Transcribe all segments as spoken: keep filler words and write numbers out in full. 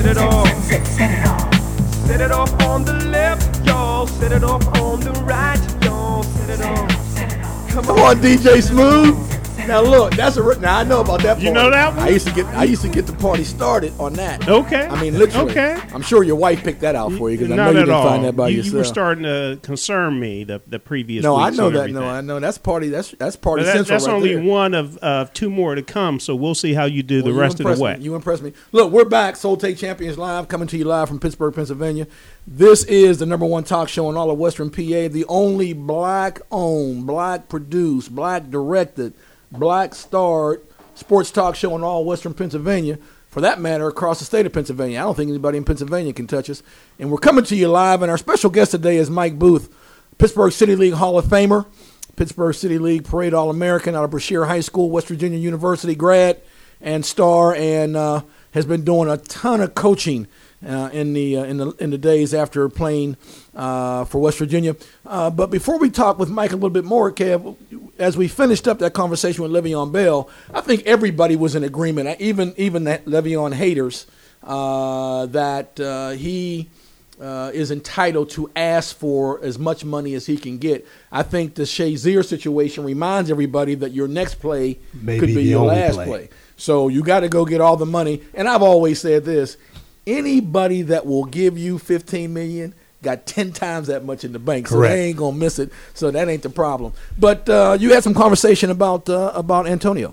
set it off. Set, set it off. Set it off on the left, y'all. Set it off on the right, y'all. Set it off. Come on, Come on D J Smooth. Now look, that's a now I know about that. You party. know that one? I used to get I used to get the party started on that. Okay. I mean, literally. Okay. I'm sure your wife picked that out for you because I know Not you at didn't all. find that by you, yourself. you were starting to concern me the the previous. no, I weeks know and that. everything. No, I know that's party. That's that's party But that, central. that's right only there. one of of two more to come. So we'll see how you do Well, the you rest of impressed the way. Me. You impressed me. Look, we're back. Soul Take Champions Live, coming to you live from Pittsburgh, Pennsylvania. This is the number one talk show in all of Western P A, the only black-owned, black-produced, black-directed, black-starred sports talk show in all Western Pennsylvania. For that matter, across the state of Pennsylvania. I don't think anybody in Pennsylvania can touch us. And we're coming to you live, and our special guest today is Mike Booth, Pittsburgh City League Hall of Famer, Pittsburgh City League Parade All-American out of Brashear High School, West Virginia University grad and star, and uh, has been doing a ton of coaching uh, in the uh, in the in the days after playing uh, for West Virginia. Uh, but before we talk with Mike a little bit more, Kev, as we finished up that conversation with Le'Veon Bell, I think everybody was in agreement, even even the Le'Veon haters, uh, that uh, he uh, is entitled to ask for as much money as he can get. I think the Shazier situation reminds everybody that your next play May could be be the your only last play. play. So you got to go get all the money. And I've always said this: anybody that will give you fifteen million dollars got ten times that much in the bank, so Correct. they ain't gonna miss it. So that ain't the problem. But uh, you had some conversation about uh, about Antonio.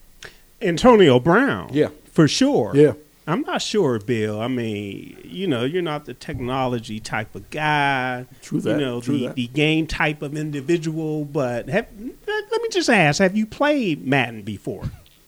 Antonio Brown. Yeah. For sure. Yeah. I'm not sure, Bill. I mean, you know, you're not the technology type of guy. True that. You know, True the, that. the game type of individual. But have, let me just ask, have you played Madden before?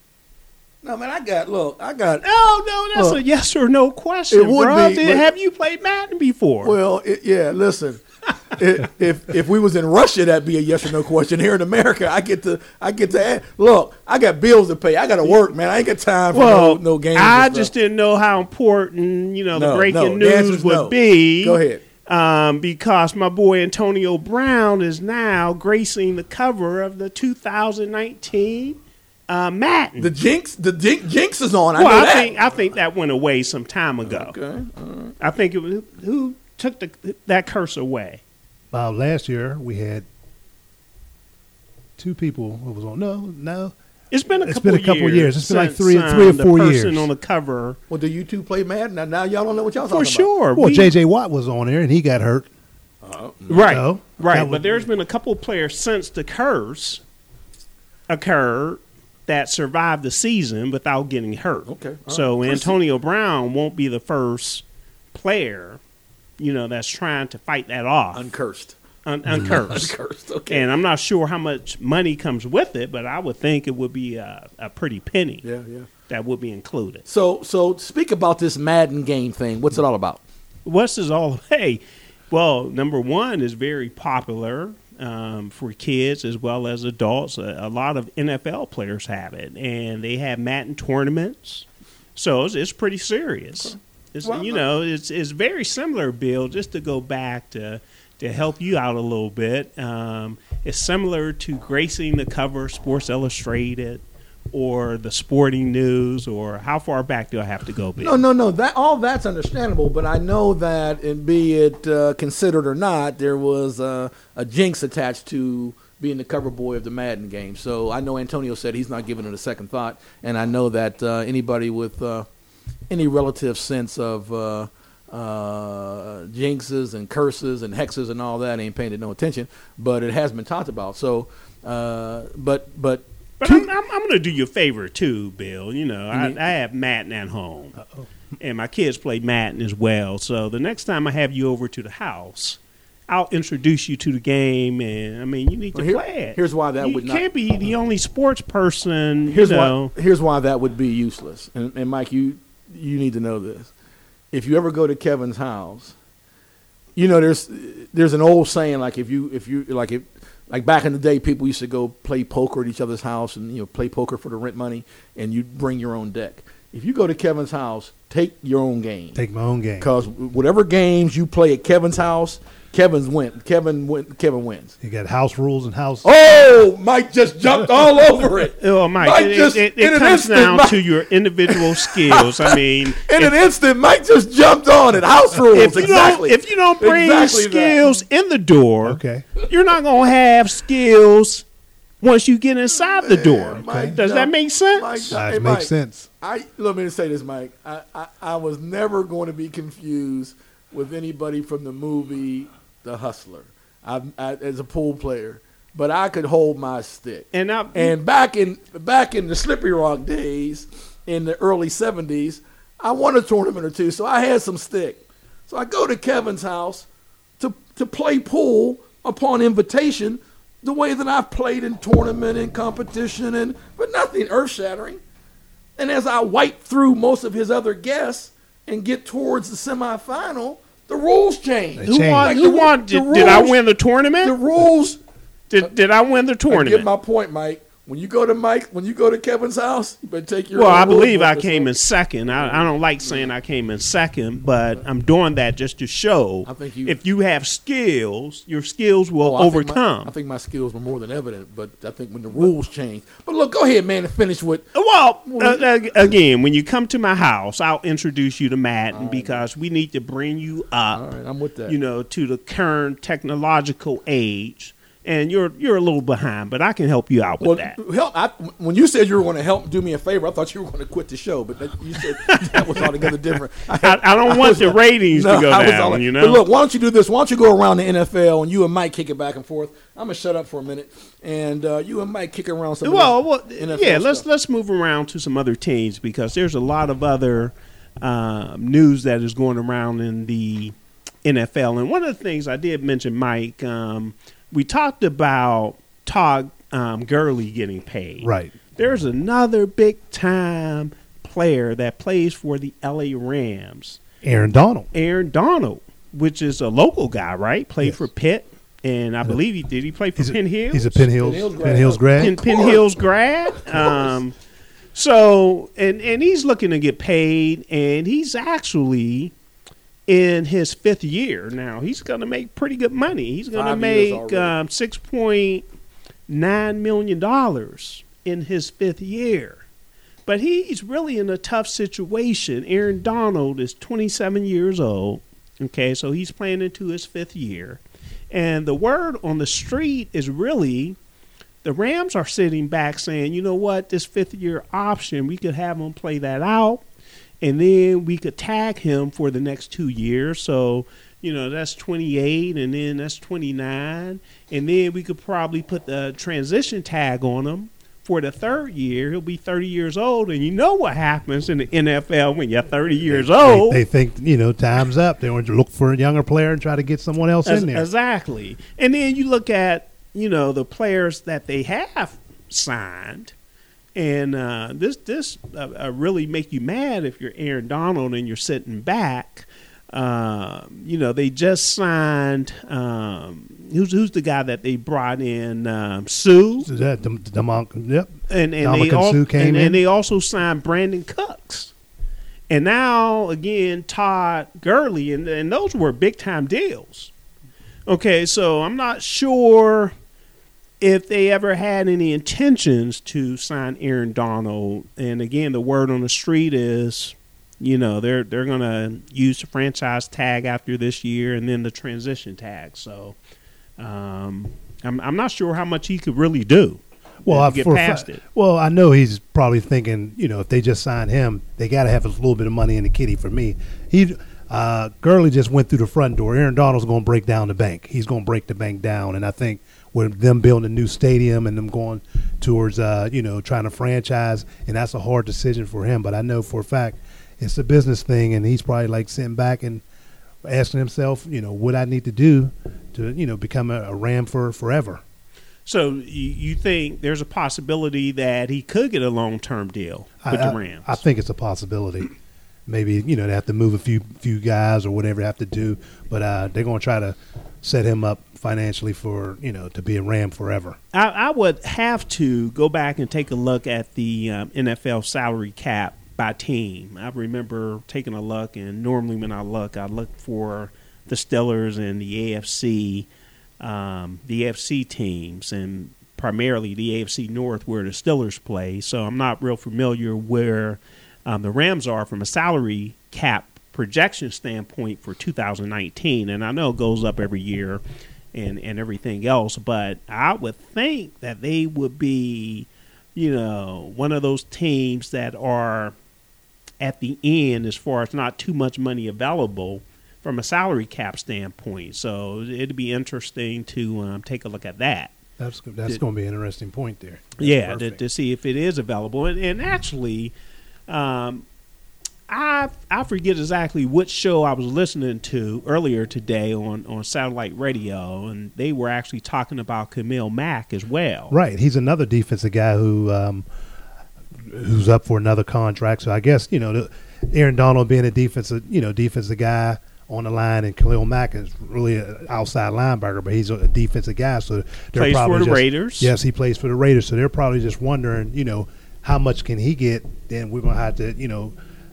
No, man, I got look, I got. No, no, that's Look, a yes or no question, it would bro. be, Did- but- have you played Madden before? Well, it, yeah. Listen, it, if if we was in Russia, that'd be a yes or no question. Here in America, I get to I get to ask, look. I got bills to pay. I got to work, man. I ain't got time for well, no, no games. I and just stuff. didn't know how important, you know, the No, breaking no. The answer's news would no. be. Go ahead. Um, because my boy Antonio Brown is now gracing the cover of the two thousand nineteen uh, Madden. The jinx, the jinx, jinx is on. I well, know I that. think I think that went away some time ago. Okay. All right. I think it was who took the, that curse away. Uh, last year we had two people who was on. No, no. It's been a It's couple been a couple years. years. It's been like since, three- um, three or the four person years. on the cover. Well, do you two play Madden? Now, now y'all don't know what y'all For talking sure. Well, we- J J Watt was on there and he got hurt. Right, No, right. that But would- there's been a couple of players since the curse occurred that survived the season without getting hurt. Okay, all So right. Antonio Brown won't be the first player, you know, that's trying to fight that off, about? Uncursed. un- uncursed. Uncursed. Okay. And I'm not sure how much money comes with it, but I would think it would be a, a pretty penny Yeah, yeah. that would be included. So, so speak about this Madden game thing. What's it all about? What's this all? Hey, well, number one is very popular um, for kids as well as adults. A, a lot of N F L players have it, and they have Madden tournaments. So it's, it's pretty serious. It's, Well, you know, it's it's very similar, Bill. Just to go back to to help you out a little bit, um, it's similar to gracing the cover of Sports Illustrated or the Sporting News, or how far back do I have to go, Bill? No, no, no. That all that's understandable, but I know that, and be it uh, considered or not, there was uh, a jinx attached to being the cover boy of the Madden game. So I know Antonio said he's not giving it a second thought, and I know that uh, anybody with uh, any relative sense of uh, uh, jinxes and curses and hexes and all that ain't paying it no attention. But it has been talked about. So, uh, but but. But I'm, I'm, I'm going to do you a favor too, Bill. You know, I, Mhm. I have Madden at home, and my kids play Madden as well. So the next time I have you over to the house, I'll introduce you to the game, and I mean, you need to Well, here- play it. here's why that you would not- can't be the only sports person. Here's you know, why. Here's why that would be useless. And, and Mike, you you need to know this. If you ever go to Kevin's house, you know there's there's an old saying like if you if you like if like back in the day, people used to go play poker at each other's house and you know play poker for the rent money, and you'd bring your own deck. if you go to Kevin's house, take your own game. Take my own game. Because whatever games you play at Kevin's house, Kevin's win. Kevin win. Kevin wins. You got house rules and house. Oh, Mike just jumped all over it. Oh, Mike, Mike it, just, it, it, in it an comes instant, down Mike, to your individual skills. I mean, in if, an instant, Mike just jumped on it. House rules, if you exactly. don't, if you don't bring Exactly that. skills in the door, Okay. you're not gonna have skills once you get inside the door. Mike Does that jumped- make sense? Mike, That hey, makes Mike, sense. I let me say this, Mike. I, I, I was never going to be confused with anybody from the movie The Hustler. I, I, as a pool player, but I could hold my stick. And I, And back in back in the Slippery Rock days, in the early seventies, I won a tournament or two, so I had some stick. So I go to Kevin's house to to play pool upon invitation, the way that I've played in tournament and competition, and but nothing earth shattering. And as I wipe through most of his other guests and get towards the semifinal, the rules change. They who changed. won? Like Who the- won? the Did, did I rules- win the tournament? The rules. did Did I win the I get tournament? my point, Mike. When you go to Mike, when you go to Kevin's house, you better take your. Well, own I rules believe book I or came in something. second. I, I don't like saying I came in second, but I'm doing that just to show I think you- if you have skills, your skills will Oh, I think my- overcome. I think my skills were more than evident, but I think when the rules changed. But look, go ahead, man, and finish with. Well, uh, uh, again, when you come to my house, I'll introduce you to Madden because we need to bring you up, All right, I'm with that. you know, to the current technological age. And you're you're a little behind, but I can help you out with Well, that. help. I, when you said you were going to help do me a favor, I thought you were going to quit the show, but that, you said that was altogether different. I, I don't want was the like- ratings No, to go I was down, all- you know. But look, why don't you do this? Why don't you go around the N F L and you and Mike kick it back and forth? I'm gonna shut up for a minute, and uh, you and Mike kick around some. Well, of well, the N F L yeah. Let's stuff. let's move around to some other teams because there's a lot of other um, news that is going around in the N F L. And one of the things I did mention, Mike, um, we talked about Todd um, Gurley getting paid. Right. There's another big time player that plays for the L A Rams, Aaron Donald. Aaron Donald, which is a local guy, right? Played Yes. for Pitt, and I believe he did. He play for He's Penn a, Hills. he's a Penn Hills, Penn Hills grad. Penn Hills grad. Penn, Penn Hills grad. Um, so and and he's looking to get paid, and he's actually in his fifth year now. He's going to make pretty good money. He's going to Five years make already. um, six point nine million dollars in his fifth year. But he's really in a tough situation. Aaron Donald is twenty-seven years old. Okay, so he's playing into his fifth year. And the word on the street is really the Rams are sitting back saying, you know what, this fifth year option, we could have him play that out, and then we could tag him for the next two years. So, you know, that's twenty-eight, and then that's twenty-nine. And then we could probably put the transition tag on him for the third year. He'll be thirty years old, and you know what happens in the N F L when you're thirty years old. They, they think, you know, time's up. They want to look for a younger player and try to get someone else Ex- in there. Exactly. And then you look at, you know, the players that they have signed, and uh, this this uh, uh, really make you mad if you're Aaron Donald and you're sitting back. Um, you know, they just signed. Um, who's who's the guy that they brought in? Um, Sue, So that, the, the, the, yep. and and they Ndamukong al- Suh came and, in. and they also signed Brandon Cooks, and now again Todd Gurley, and and those were big time deals. Okay, so I'm not sure if they ever had any intentions to sign Aaron Donald. And again, the word on the street is, you know, they're they're going to use the franchise tag after this year, and then the transition tag. So um, I'm I'm not sure how much he could really do. Well, to I, get for a past fa- it. well, I know he's probably thinking, you know, if they just sign him, they got to have a little bit of money in the kitty for me. He, uh, Gurley just went through the front door. Aaron Donald's going to break down the bank. He's going to break the bank down, and I think with them building a new stadium and them going towards, uh, you know, trying to franchise, and that's a hard decision for him. But I know for a fact it's a business thing, and he's probably like sitting back and asking himself, you know, what I need to do to, you know, become a, a Ram for forever. So you, you think there's a possibility that he could get a long term deal with I, the Rams? I, I think it's a possibility. Maybe, you know, they have to move a few few guys or whatever they have to do, but uh, they're going to try to set him up financially for, you know, to be a Ram forever. I, I would have to go back and take a look at the um, N F L salary cap by team. I remember taking a look, and normally when I look, I look for the Steelers and the A F C, um, the A F C teams, and primarily the A F C North where the Steelers play. So I'm not real familiar where um, the Rams are from a salary cap projection standpoint for two thousand nineteen. And I know it goes up every year and, and everything else, but I would think that they would be, you know, one of those teams that are at the end as far as not too much money available from a salary cap standpoint. So it'd be interesting to um, take a look at that. That's that's Did- going to be an interesting point there. That's yeah, to, perfect. to see if it is available. And, and actually, um, I I forget exactly which show I was listening to earlier today on, on satellite radio, and they were actually talking about Khalil Mack as well. Right, he's another defensive guy who um, who's up for another contract. So I guess you know the, Aaron Donald being a defensive you know defensive guy on the line, and Khalil Mack is really an outside linebacker, but he's a defensive guy. So they're Plays probably for the just, Raiders. Yes, he plays for the Raiders. So they're probably just wondering, you know, how much can he get? Then we're gonna have to, you know,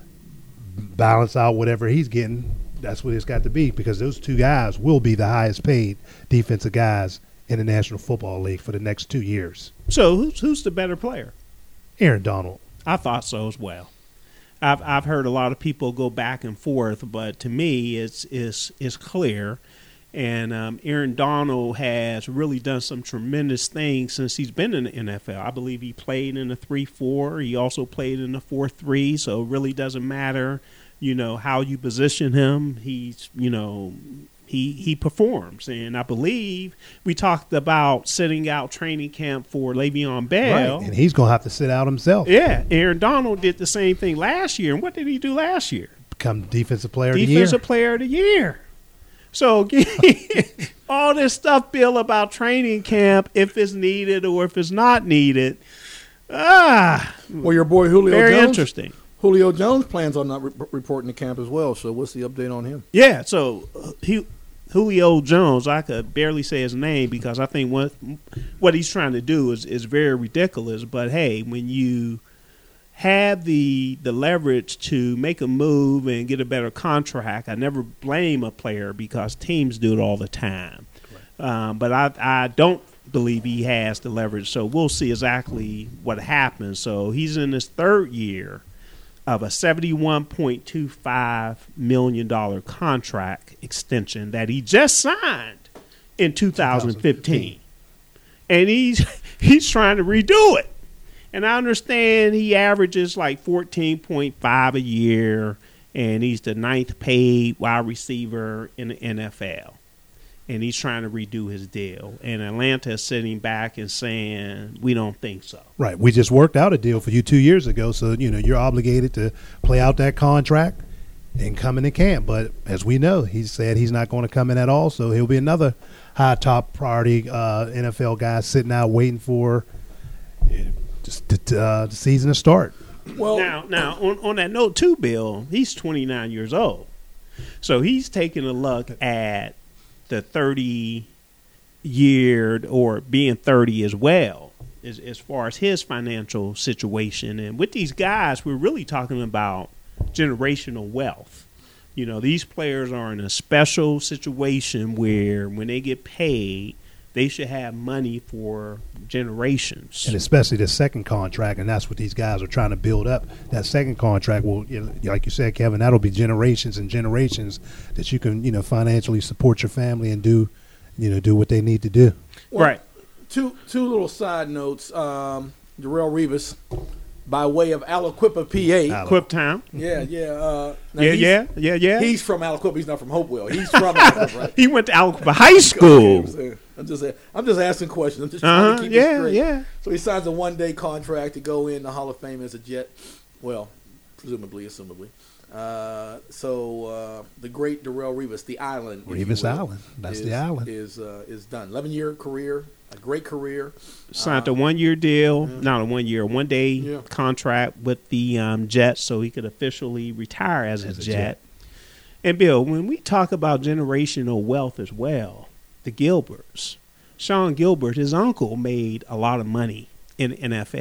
balance out whatever he's getting. That's what it's got to be, because those two guys will be the highest paid defensive guys in the National Football League for the next two years. So who's who's the better player? Aaron Donald. I thought so as well. I've I've heard a lot of people go back and forth, but to me, it's it's it's clear. And um, Aaron Donald has really done some tremendous things since he's been in the N F L. I believe he played in the three four. He also played in the four three. So it really doesn't matter, you know, how you position him. He's, you know, he he performs. And I believe we talked about sitting out training camp for Le'Veon Bell. Right, and he's going to have to sit out himself. Yeah, Aaron Donald did the same thing last year. And what did he do last year? Become Defensive Player of the Year. Defensive Player of the Year. So all this stuff, Bill, about training camp, if it's needed or if it's not needed, ah, Well, your boy Julio very Jones. interesting. Julio Jones plans on not re- reporting to camp as well. So what's the update on him? Yeah, so uh, he, Julio Jones, I could barely say his name because I think what what he's trying to do is, is very ridiculous. But, hey, when you have the the leverage to make a move and get a better contract, I never blame a player because teams do it all the time. Um, but I, I don't believe he has the leverage, so we'll see exactly what happens. So he's in his third year of a seventy-one point two five million dollars contract extension that he just signed in two thousand fifteen. And he's he's trying to redo it. And I understand he averages like fourteen point five a year, and he's the ninth paid wide receiver in the N F L. And he's trying to redo his deal. And Atlanta is sitting back and saying, we don't think so. Right. We just worked out a deal for you two years ago, so, you know, you're obligated to play out that contract and come into camp. But as we know, he said he's not going to come in at all, so he'll be another high top priority uh, N F L guy sitting out waiting for just the, uh, the season to start. Well, Now, now on, on that note, too, Bill, he's twenty-nine years old. So he's taking a look at the thirty-year or being thirty as well as, as far as his financial situation. And with these guys, we're really talking about generational wealth. You know, these players are in a special situation where when they get paid, they should have money for generations. And especially the second contract, and that's what these guys are trying to build up. That second contract will, you know, like you said, Kevin, that'll be generations and generations that you can, you know, financially support your family and do, you know, do what they need to do. well, Right. Two two little side notes. Um, Darrelle Revis, by way of Aliquippa, P A. Al- Quip time. Yeah, yeah. Uh, now Yeah, he's- yeah, yeah, yeah. He's from Aliquippa. He's not from Hopewell. He's from Aliquippa, right? He went to Alcoa High School. I'm just, I'm just asking questions. I'm just trying Uh-huh. to keep it Yeah, straight. yeah. So he signs a one-day contract to go in the Hall of Fame as a Jet. Well, presumably, assumably. Uh, so uh, the great Darrelle Revis, the Island, if you Revis will, Island. That's is, the island. is uh, is done. eleven-year career, a great career. Signed Uh, a one-year deal, not a one-year, one-day Yeah. contract with the um, Jets, so he could officially retire as, As a, a Jet. Jet. And Bill, when we talk about generational wealth as well, the Gilberts, Sean Gilbert, his uncle, made a lot of money in the N F L.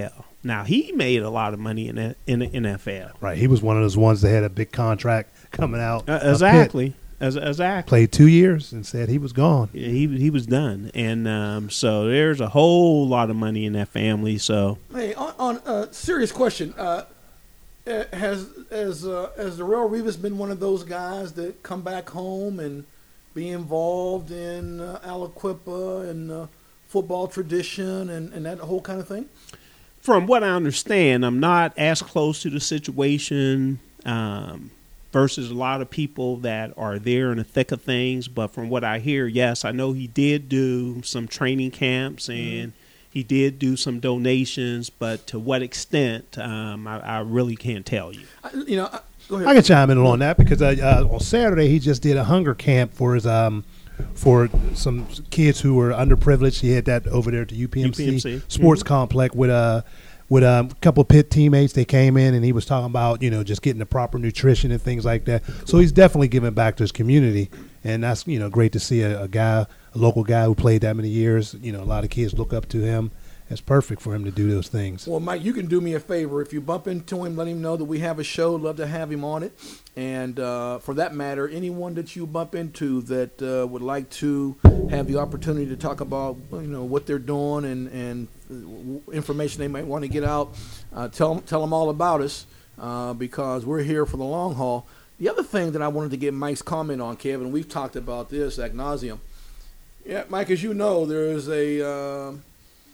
Now, he made a lot of money in the, in the N F L. Right. He was one of those ones that had a big contract coming out. Uh, of Pitt. exactly. As, exactly. Played two years and said he was gone. Yeah, he he was done, and um, so there's a whole lot of money in that family. So, Hey, on, on a serious question, uh, uh, has has uh, has Darrelle Revis been one of those guys that come back home and be involved in uh, Aliquippa and uh, football tradition and, and that whole kind of thing? from what I understand, I'm not as close to the situation. Um, versus a lot of people that are there in the thick of things. But from what I hear, yes, I know he did do some training camps and mm-hmm. he did do some donations, but to what extent, um, I, I really can't tell you. I, you know, I, go ahead. I can chime in on that because uh, uh, on Saturday he just did a hunger camp for his um, for some kids who were underprivileged. He had that over there at the U P M C, U P M C. Sports mm-hmm. Complex with uh, with um, a couple of Pitt teammates. They came in and he was talking about, you know, just getting the proper nutrition and things like that. So he's definitely giving back to his community, and that's, you know, great to see a, a guy, a local guy who played that many years. You know, a lot of kids look up to him. It's perfect for him to do those things. Well, Mike, you can do me a favor. If you bump into him, let him know that we have a show. Love to have him on it. And uh, for that matter, anyone that you bump into that uh, would like to have the opportunity to talk about, you know, what they're doing and, and information they might want to get out, uh, tell, tell them all about us uh, because we're here for the long haul. The other thing that I wanted to get Mike's comment on, Kevin, we've talked about this ad nauseum. Yeah, Mike, as you know, there is a uh, –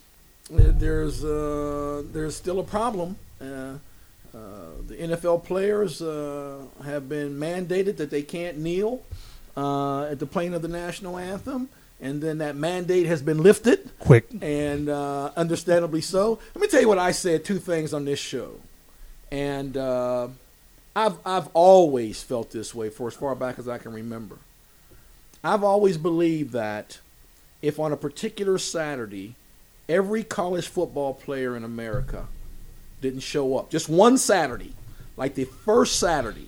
There's uh, there's still a problem. Uh, uh, the N F L players uh, have been mandated that they can't kneel uh, at the playing of the national anthem, and then that mandate has been lifted. Quick. And uh, understandably so. Let me tell you what I said, two things on this show. And uh, I've, I've always felt this way for as far back as I can remember. I've always believed that if on a particular Saturday every college football player in America didn't show up, just one Saturday, like the first Saturday,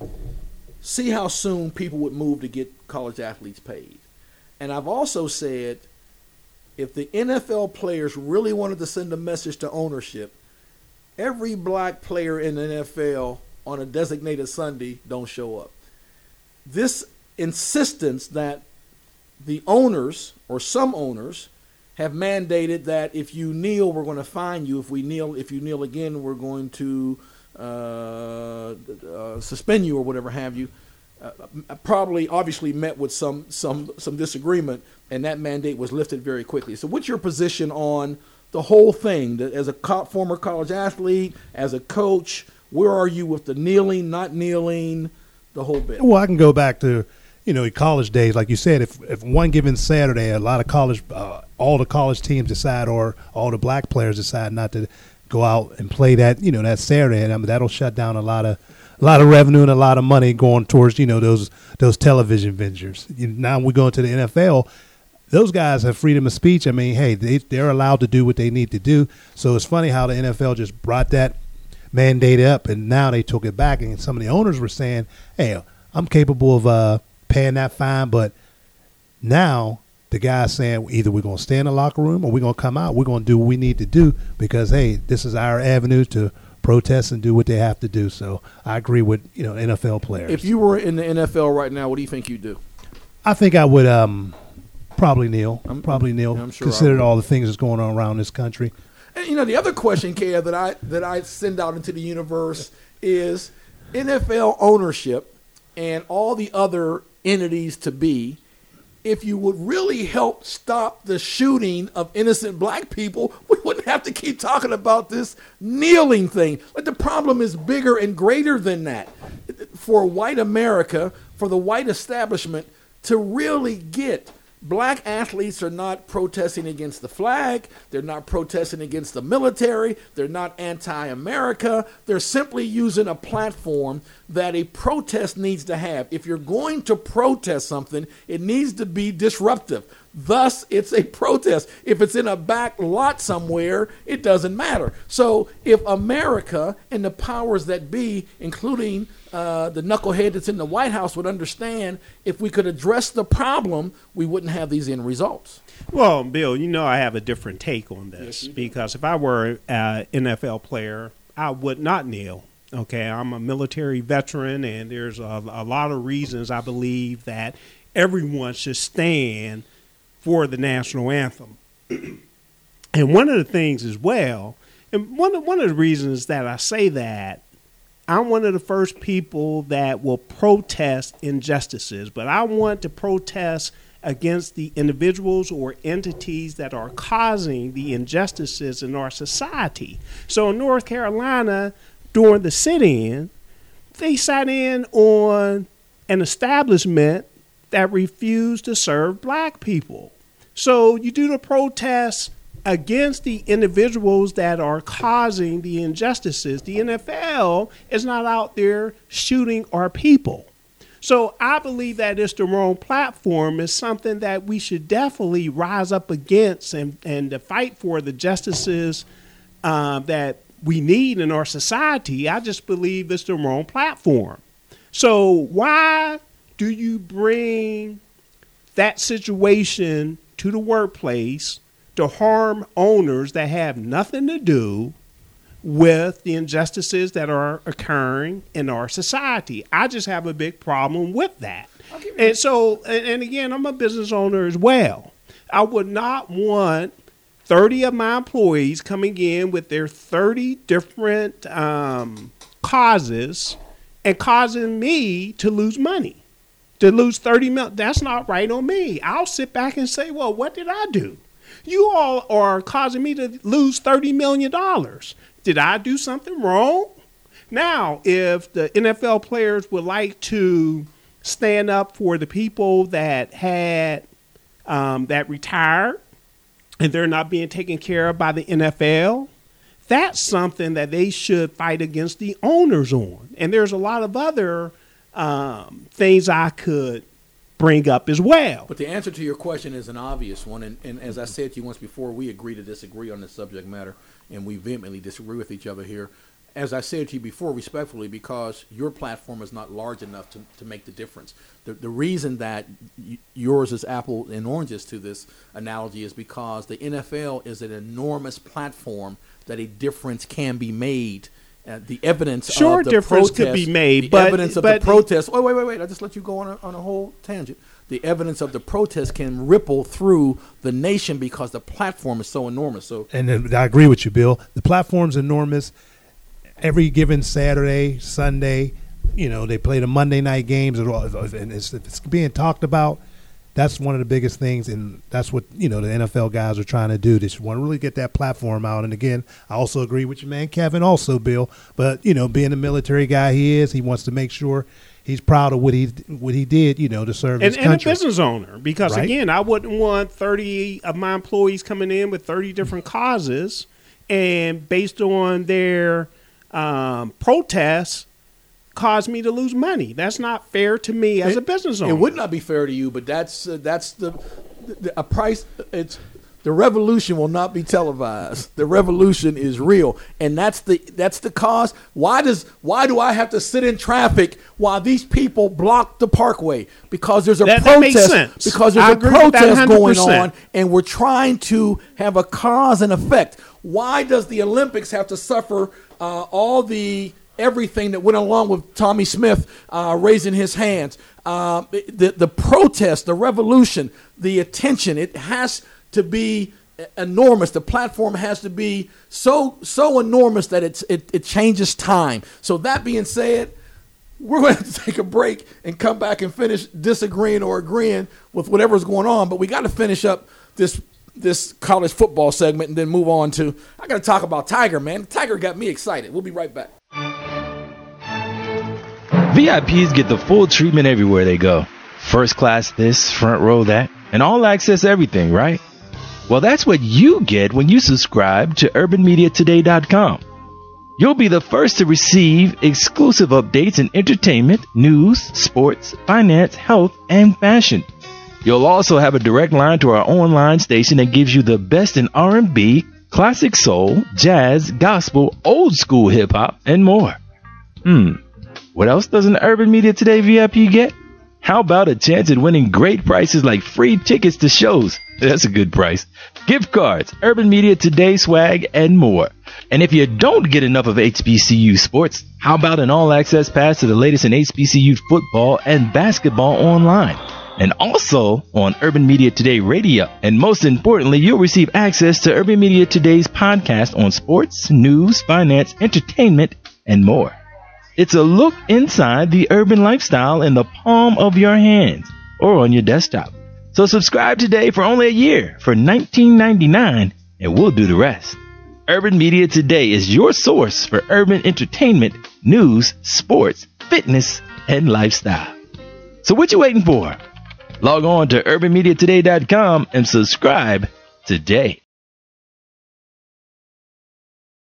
see how soon people would move to get college athletes paid. And I've also said, if the N F L players really wanted to send a message to ownership, every black player in the N F L on a designated Sunday don't show up. This insistence that the owners, or some owners, have mandated that if you kneel, we're going to fine you. If we kneel, if you kneel again, we're going to uh, uh, suspend you or whatever have you. Uh, probably, obviously, met with some some some disagreement, and that mandate was lifted very quickly. So, what's your position on the whole thing? As a co- former college athlete, as a coach, where are you with the kneeling, not kneeling, the whole bit? Well, I can go back to, you know, college days, like you said, if if one given Saturday, a lot of college, uh, all the college teams decide, or all the black players decide not to go out and play that, you know, that Saturday, and I mean, that'll shut down a lot of, a lot of revenue and a lot of money going towards, you know, those those television ventures. You know, now we go into the N F L. Those guys have freedom of speech. I mean, hey, they they're allowed to do what they need to do. So it's funny how the N F L just brought that mandate up, and now they took it back, and some of the owners were saying, hey, I'm capable of uh. paying that fine, but now the guy's saying either we're going to stay in the locker room or we're going to come out. We're going to do what we need to do because, hey, this is our avenue to protest and do what they have to do. So I agree with, you know, N F L players. If you were in the N F L right now, what do you think you'd do? I think I would um, probably kneel. I'm, probably kneel, I'm sure considered all the things that's going on around this country. And, you know, the other question, Kev, that I that I send out into the universe is N F L ownership and all the other entities to be, if you would really help stop the shooting of innocent black people, we wouldn't have to keep talking about this kneeling thing. But the problem is bigger and greater than that. For white America, for the white establishment to really get black athletes are not protesting against the flag. They're not protesting against the military. They're not anti-America. They're simply using a platform that a protest needs to have. If you're going to protest something, it needs to be disruptive. Thus, it's a protest. If it's in a back lot somewhere, it doesn't matter. So if America and the powers that be, including uh, the knucklehead that's in the White House, would understand, if we could address the problem, we wouldn't have these end results. Well, Bill, you know I have a different take on this, Yes, because if I were an N F L player, I would not kneel. Okay, I'm a military veteran, and there's a, a lot of reasons I believe that everyone should stand for the national anthem. And one of the things as well, and one of, one of the reasons that I say that, I'm one of the first people that will protest injustices, but I want to protest against the individuals or entities that are causing the injustices in our society. So in North Carolina, during the sit-in, they sat in on an establishment that refused to serve black people. So you do the protests against the individuals that are causing the injustices. The N F L is not out there shooting our people. So I believe that it's the wrong platform. Is something that we should definitely rise up against and, and to fight for the justices uh, that we need in our society. I just believe it's the wrong platform. So why do you bring that situation to the workplace to harm owners that have nothing to do with the injustices that are occurring in our society? I just have a big problem with that. And so, and, and again, I'm a business owner as well. I would not want thirty of my employees coming in with their thirty different um, causes and causing me to lose money, to lose thirty million. That's not right on me. I'll sit back and say, well, what did I do? You all are causing me to lose thirty million dollars. Did I do something wrong? Now, if the N F L players would like to stand up for the people that had um, that retired and they're not being taken care of by the N F L, that's something that they should fight against the owners on. And there's a lot of other um, things I could bring up as well. But the answer to your question is an obvious one. And, and as I said to you once before, we agree to disagree on this subject matter, and we vehemently disagree with each other here. As I said to you before, respectfully, because your platform is not large enough to, to make the difference. The, the reason that y- yours is apple and oranges to this analogy is because the N F L is an enormous platform that a difference can be made. Uh, the evidence sure, of the difference protest, could be made, the but, evidence of but, the protest. Wait, wait, wait, wait! I just let you go on a, on a whole tangent. The evidence of the protest can ripple through the nation because the platform is so enormous. So, and then I agree with you, Bill. The platform's enormous. Every given Saturday, Sunday, you know, they play the Monday night games, and it's, it's being talked about. That's one of the biggest things, and that's what, you know, the N F L guys are trying to do. They just want to really get that platform out. And again, I also agree with your man Kevin, also Bill. But you know, being the military guy he is, he wants to make sure he's proud of what he what he did, you know, to serve and, his country. And a business owner, because right? again, I wouldn't want thirty of my employees coming in with thirty different causes, and based on their um, protests, cause me to lose money. That's not fair to me as it, a business owner. It would not be fair to you, but that's uh, that's the, the a price. It's the revolution will not be televised. The revolution is real, and that's the that's the cause. Why does why do I have to sit in traffic while these people block the parkway? Because there's a that, that makes protest. sense. Because there's I a agree with that protest going one hundred percent. on, and we're trying to have a cause and effect. Why does the Olympics have to suffer uh, all the everything that went along with Tommy Smith uh, raising his hands? Uh, the the protest, the revolution, the attention. It has to be enormous. The platform has to be so so enormous that it's, it it changes time. So that being said, we're going to have to take a break and come back and finish disagreeing or agreeing with whatever's going on. But we got to finish up this this college football segment and then move on to, I got to talk about Tiger, man. Tiger got me excited. We'll be right back. V I Ps get the full treatment everywhere they go. First class this, front row that, and all access everything, right? Well, that's what you get when you subscribe to urban media today dot com. You'll be the first to receive exclusive updates in entertainment, news, sports, finance, health, and fashion. You'll also have a direct line to our online station that gives you the best in R and B, classic soul, jazz, gospel, old school hip hop, and more. Hmm, what else does an Urban Media Today V I P get? How about a chance at winning great prices like free tickets to shows? That's a good price. Gift cards, Urban Media Today swag, and more. And if you don't get enough of H B C U sports, how about an all-access pass to the latest in H B C U football and basketball online? And also on Urban Media Today Radio. And most importantly, you'll receive access to Urban Media Today's podcast on sports, news, finance, entertainment, and more. It's a look inside the urban lifestyle in the palm of your hands or on your desktop. So subscribe today for only a year for nineteen ninety-nine, and we'll do the rest. Urban Media Today is your source for urban entertainment, news, sports, fitness, and lifestyle. So what you waiting for? Log on to urban media today dot com and subscribe today.